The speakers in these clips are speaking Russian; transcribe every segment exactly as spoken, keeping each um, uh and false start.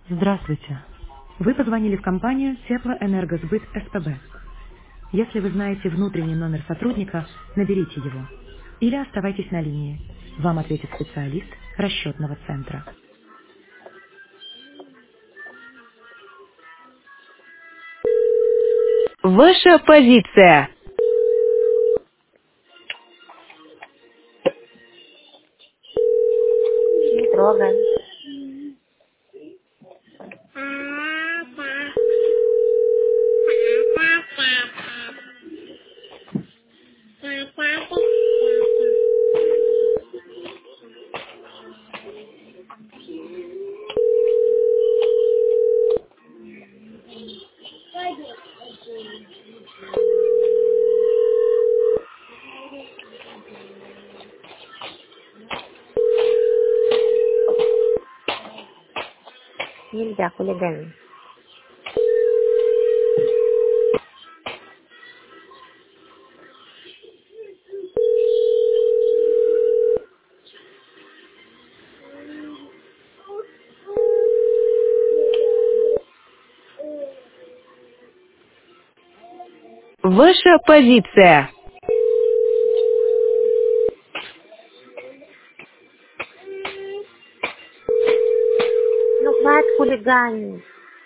Здравствуйте. Вы позвонили в компанию Теплоэнергосбыт СПБ. Если вы знаете внутренний номер сотрудника, наберите его. Или оставайтесь на линии. Вам ответит специалист расчетного центра. Ваша позиция. Не трогай. Нельзя хулиганить. Ваша позиция. Ну, хватит хулиганить.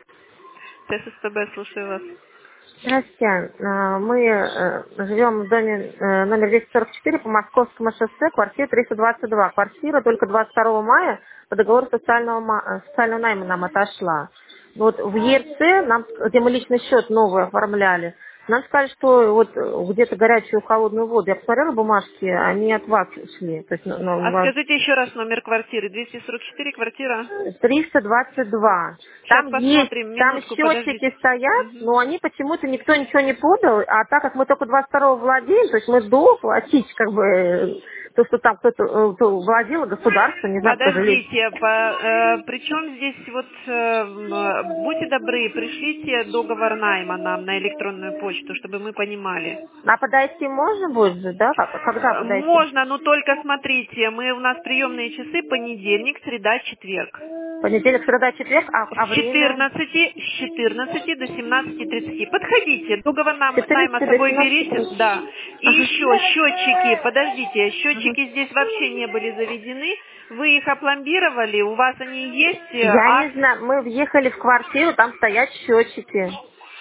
ТССТБ, слушаю вас. Здравствуйте. А, Мы э, живем в доме э, номер двести сорок четыре по Московскому шоссе, квартира триста двадцать два. Квартира только двадцать второго мая по договору социального, ма- э, социального найма нам отошла. Ну, вот в ЕРЦ, нам, где мы личный счет новый оформляли, нам сказали, что вот э, где-то горячую холодную воду. Я посмотрела бумажки, они от вас шли. То есть, ну, ну, у А вас скажите еще раз номер квартиры. двести сорок четыре, квартира. триста двадцать два. Сейчас Там есть, посмотрим, там минутку, счетчики подождите. стоят, Мгм. но они почему-то никто ничего не подал, а так как мы только двадцать второго владеем, то есть мы до платить, как бы, э, то, что там кто-то э, то владело государство, не знаю, кто же лезет. Подождите, по, э, причем здесь вот, э, м, э, будьте добры, пришлите договор найма нам на электронную почту, чтобы мы понимали. А подойти можно будет же, да? Как- Когда Э, подойти? Можно, но только смотрите, мы, у нас приемные часы понедельник, среда, четверг. Понедельник, среда, четверг, а, а С время? четырнадцати, с четырнадцати до семнадцати тридцати. Подходите, договор С нам, найма с четырнадцати до собой семнадцати берите, да. тридцати. И Ага. еще счетчики, подождите, Ага. счетчики здесь вообще не были заведены. Вы их опломбировали, у вас они есть, э, Я не акт. знаю, мы въехали в квартиру, там стоят счетчики.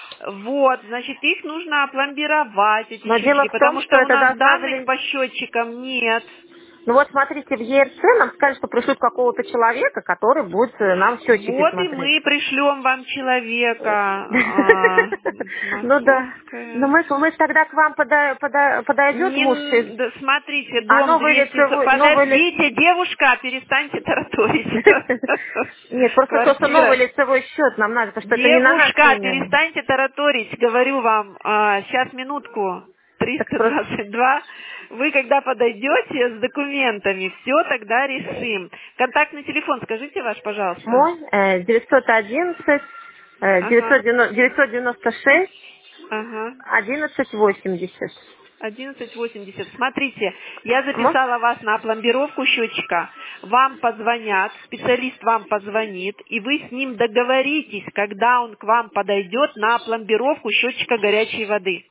Вот, значит, их нужно опломбировать, эти Но дело счетчики, в том, потому что что у это нас должна данных были... по счетчикам нет. Ну вот смотрите, в ЕРЦ нам сказали, что пришлют какого-то человека, который будет э, нам счетчики Вот и смотреть. мы пришлем вам человека. Э, а, Ну да. Но Московская. мы, мы тогда к вам пода- пода- подойдет Не, муж, н- из- да, смотрите, а дом новый двести. лицевой, новый лиц... Подождите, девушка, перестаньте тараторить. Нет, просто то, что новый Квартира. лицевой счет нам надо, потому что это не на наше Девушка, имя. перестаньте тараторить, говорю вам. А, сейчас, минутку. Так триста просто... двадцать два. Вы когда подойдете с документами, все тогда решим. Контактный телефон скажите ваш, пожалуйста. Мой э, девятьсот одиннадцать, э, Ага, девятьсот девяносто девятьсот девяносто шесть, ага. одиннадцать восемьдесят. одиннадцать восемьдесят. Смотрите, я Мо- записала вас на пломбировку счетчика. Вам позвонят, специалист вам позвонит, и вы с ним договоритесь, когда он к вам подойдет на пломбировку счетчика горячей воды.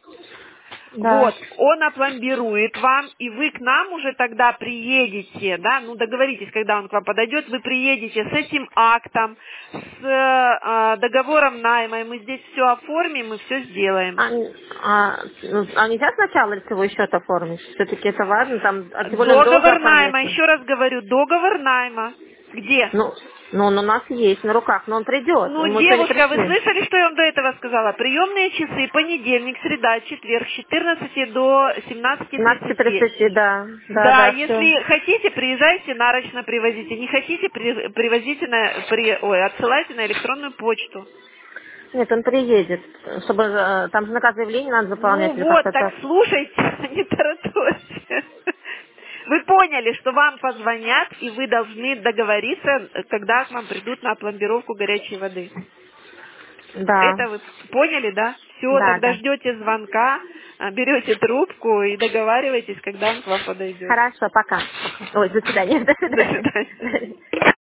Да. Вот, он опломбирует вам, и вы к нам уже тогда приедете, да, ну договоритесь, когда он к вам подойдет, вы приедете с этим актом, с э, договором найма, и мы здесь все оформим и все сделаем. А, а, ну, а нельзя сначала лицевой счет оформить? Все-таки это важно, там, а тем более он долго Договор найма, оформляется. еще раз говорю, договор найма. Где? Ну, ну, он у нас есть на руках, но он придет. Ну, Мы еще не девушка, вы пришли. слышали, что я вам до этого сказала? Приемные часы, понедельник, среда, четверг, с четырнадцати до семнадцати семнадцать тридцати. тридцать, да. Да, Да, да, все. если хотите, приезжайте, нарочно привозите. Не хотите, при- привозите на, при- ой, отсылайте на электронную почту. Нет, он приедет, чтобы э, там же наказ заявления надо Ну заполнять или вот, как-то так так. слушайте, не тараторьте. Вы поняли, что вам позвонят, и вы должны договориться, когда к вам придут на пломбировку горячей воды. Да, Это вы поняли, да? Все, да, тогда да. ждете звонка, а, берете трубку и договариваетесь, когда он к вам подойдет. Хорошо, пока. Ой, до свидания, до До свидания. свидания.